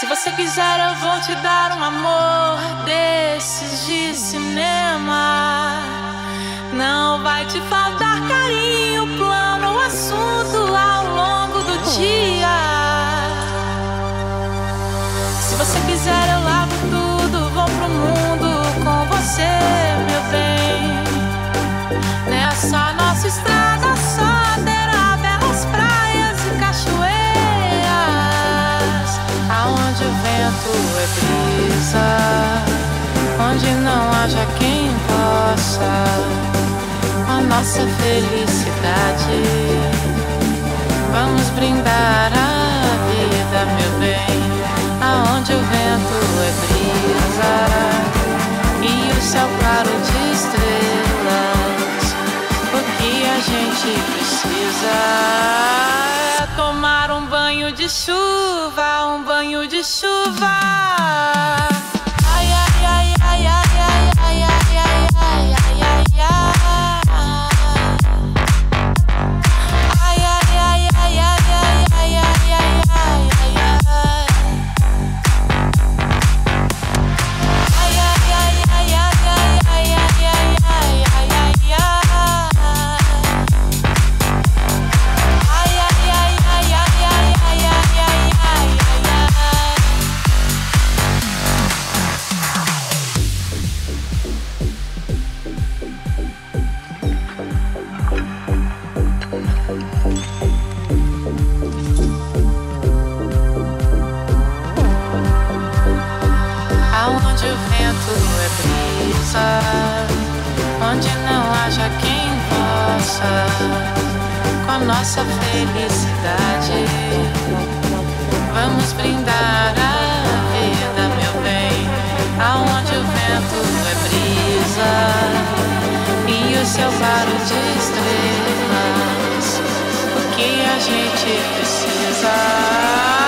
Se você quiser eu vou te dar um amor desses de cinema. Não vai te faltar carinho, plano, assunto ao longo do dia. Se você quiser eu lavo tudo, vou pro mundo com você, meu bem. Nessa nossa estrada só terá belas praias e cachoeiras, aonde o vento é brisa, onde não haja quem possa a nossa felicidade. Vamos brindar a vida, meu bem, aonde o vento é brisa e o céu claro de estrelas. O que a gente precisa é tomar um banho de chuva, um banho de chuva. Ai, ai, ai, ai, ai, ai, ai, ai, ai, ai, ai, ai, ai. Onde não haja quem possa com a nossa felicidade. Vamos brindar a vida, meu bem, aonde o vento é brisa e o céu claro de estrelas. O que a gente precisa